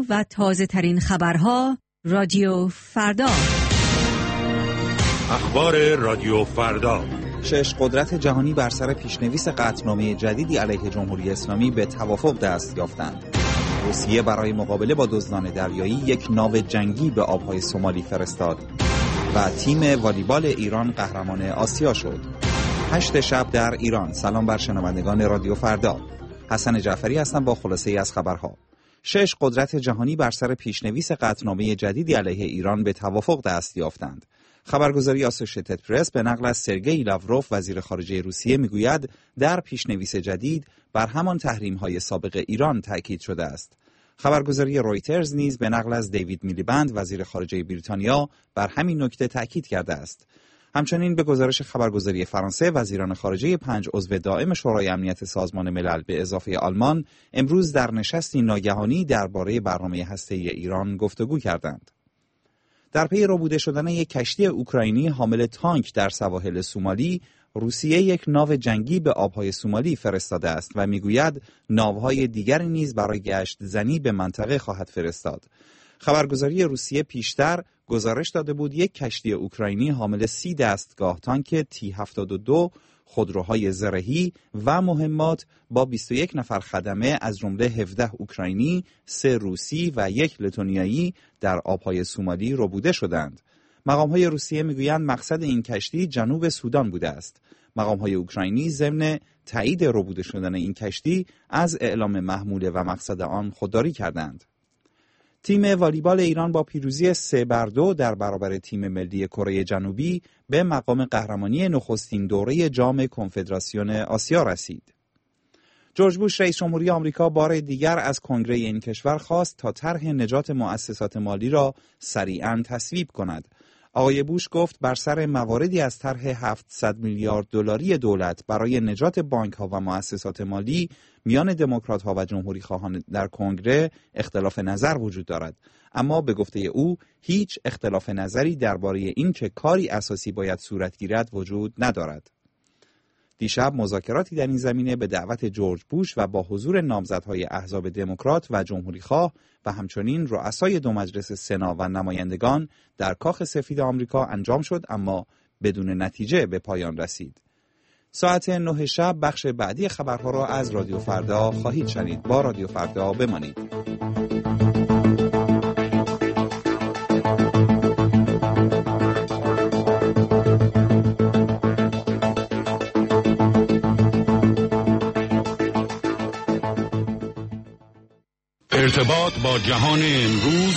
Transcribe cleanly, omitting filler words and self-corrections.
و تازه ترین خبرها رادیو فردا. اخبار رادیو فردا. 6 قدرت جهانی بر سر پیشنویس قطعنامه جدیدی علیه جمهوری اسلامی به توافق دست یافتند. روسیه برای مقابله با دزدان دریایی یک ناو جنگی به آبهای سومالی فرستاد و تیم والیبال ایران قهرمان آسیا شد. 8 شب در ایران. سلام بر شنوندگان رادیو فردا. حسن جعفری هستم با خلاصه‌ای از خبرها. 6 قدرت جهانی بر سر پیشنویس قطعنامه جدیدی علیه ایران به توافق دست یافتند. خبرگزاری آسوشیتد پرس به نقل از سرگئی لاوروف وزیر خارجه روسیه میگوید در پیشنویس جدید بر همان تحریم‌های سابق ایران تاکید شده است. خبرگزاری رویترز نیز به نقل از دیوید میلیبند وزیر خارجه بریتانیا بر همین نکته تاکید کرده است. همچنین به گزارش خبرگزاری فرانسه وزیران خارجه 5 عضو دائم شورای امنیت سازمان ملل به اضافه آلمان امروز در نشستی ناگهانی درباره برنامه هسته‌ای ایران گفتگو کردند. در پی ربوده شدن یک کشتی اوکراینی حامل تانک در سواحل سومالی، روسیه یک ناو جنگی به آبهای سومالی فرستاده است و میگوید ناوهای دیگری نیز برای گشت زنی به منطقه خواهد فرستاد. خبرگزاری روسیه پیشتر گزارش داده بود یک کشتی اوکراینی حامل 30 دستگاه تانک T-72 خودروهای زرهی و مهمات با 21 نفر خدمه از جمله 17 اوکراینی، 3 روسی و 1 لتونیایی در آبهای سومالی ربوده شدند. مقام‌های روسیه میگویند مقصد این کشتی جنوب سودان بوده است. مقام‌های اوکراینی ضمن تایید ربوده شدن این کشتی از اعلام محموله و مقصد آن خودداری کردند. تیم والیبال ایران با پیروزی 3-2 در برابر تیم ملی کره جنوبی به مقام قهرمانی نخستین دوره جام کنفدراسیون آسیا رسید. جورج بوش رئیس جمهوری آمریکا بار دیگر از کنگره این کشور خواست تا طرح نجات مؤسسات مالی را سریعاً تصویب کند. آقای بوش گفت بر سر مواردی از طرح 700 میلیارد دلاری دولت برای نجات بانک‌ها و مؤسسات مالی میان دموکرات‌ها و جمهوری‌خواهان در کنگره اختلاف نظر وجود دارد، اما به گفته او هیچ اختلاف نظری درباره این که کاری اساسی باید صورت گیرد وجود ندارد. دیشب مذاکراتی در این زمینه به دعوت جورج بوش و با حضور نامزدهای احزاب دموکرات و جمهوری‌خواه و همچنین رؤسای 2 مجلس سنا و نمایندگان در کاخ سفید آمریکا انجام شد، اما بدون نتیجه به پایان رسید. ساعت 9 شب بخش بعدی خبرها را از رادیو فردا خواهید شنید. با رادیو فردا بمانید. ارتباط با جهان امروز